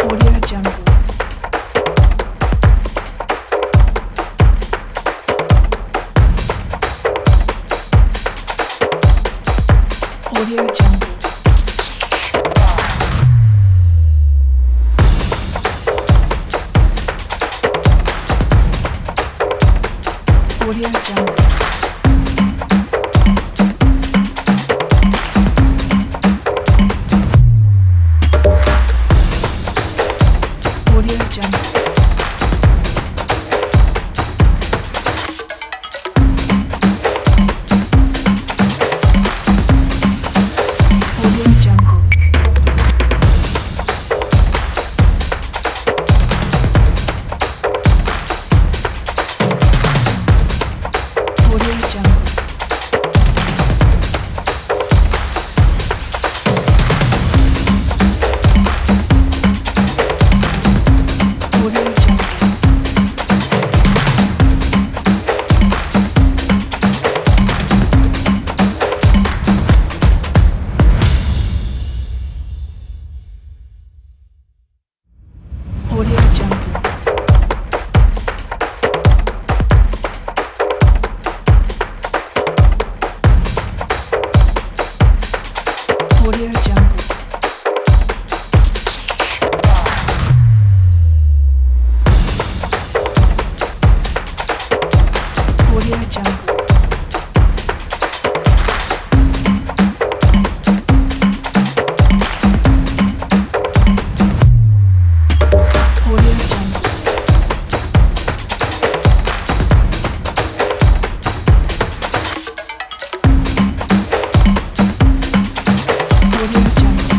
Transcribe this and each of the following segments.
Audio Jungle. Audio Jungle. Audio Jungle. Audio Jungle. Audio Jungle. Audio Jungle. Audio Jungle. Audio Jungle. Audio Jungle. Audio Jungle. Audio Jungle. Audio Jungle.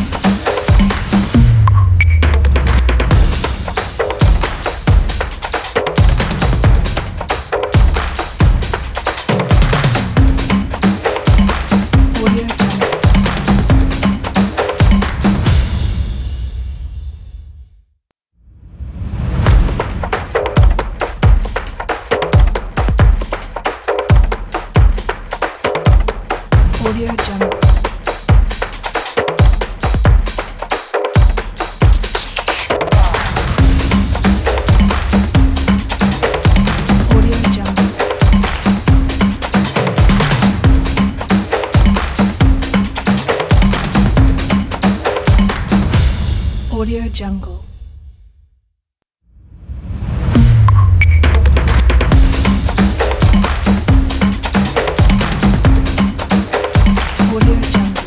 Audio Jungle. Audio Jungle. Audio Jungle. Audio Jungle. Audio Jungle.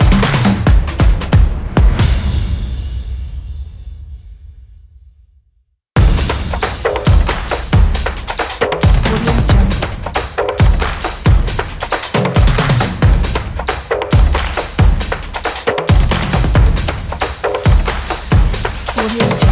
Audio Jungle. Audio Jungle.